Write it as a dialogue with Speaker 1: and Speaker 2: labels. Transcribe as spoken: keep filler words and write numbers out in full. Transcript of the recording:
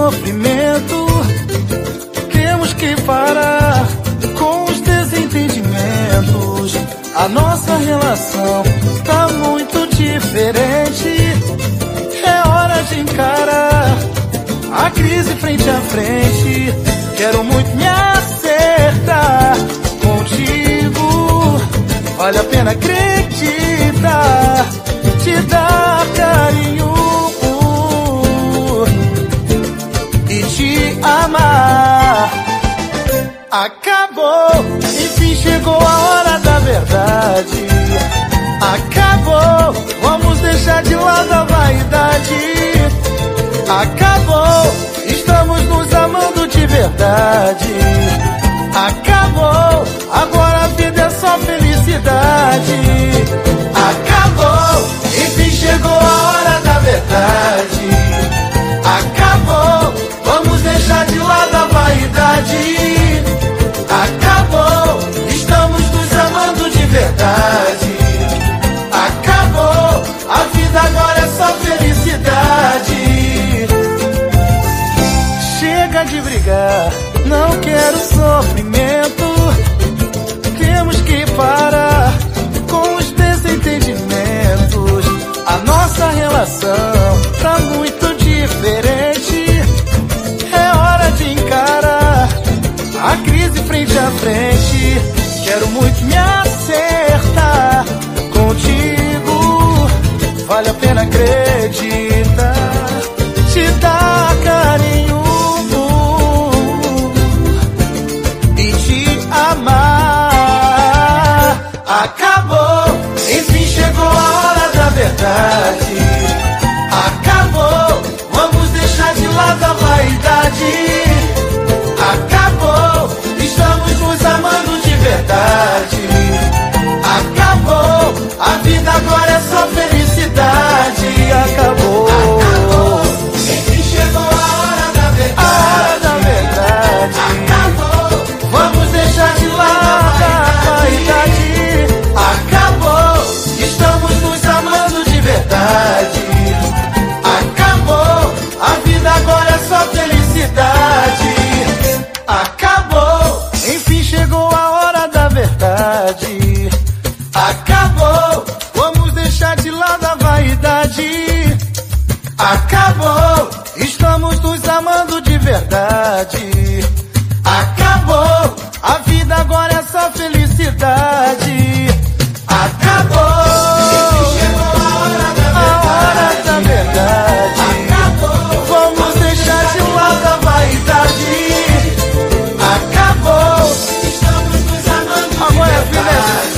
Speaker 1: sofrimento. Temos que parar com os desentendimentos. A nossa relação tá muito diferente. É hora de encarar a crise frente a frente. Quero muito me acertar contigo. Vale a pena acreditar, te dar carinho e te amar. Acabou, enfim chegou a hora da verdade. Acabou, vamos deixar de lado a vaidade. Acabou, estamos nos amando de verdade. Acabou, agora a vida é só felicidade. Acabou, enfim chegou a hora da verdade. Acabou, vamos deixar de lado a vaidade. Acabou, estamos nos amando de verdade. Acabou, a vida agora é só felicidade. Chega de brigar, não quero sofrimento. Temos que parar com os desentendimentos. A nossa relação tá muito diferente. É hora de encarar a crise frente a frente. Quero muito me acertar contigo. Vale a pena acreditar, te dar carinho e te amar. Acabou, enfim chegou a hora da verdade. Acabou, vamos deixar de lado a vaidade. Acabou, estamos nos amando de verdade. Acabou, a vida agora é só felicidade. Acabou, acabou, enfim chegou a hora da verdade. A hora da verdade. Acabou, vamos deixar de lado a vaidade. Acabou, estamos nos amando de verdade. Acabou, a vida agora é só felicidade. Acabou, enfim chegou a hora da verdade. Acabou, vamos deixar de lado a vaidade. Acabou, estamos nos amando de verdade. Acabou, a vida agora é só felicidade. Acabou, enfim chegou a hora da verdade. A hora da verdade. Acabou, vamos deixar de lado a vaidade. Acabou, estamos nos amando de verdade.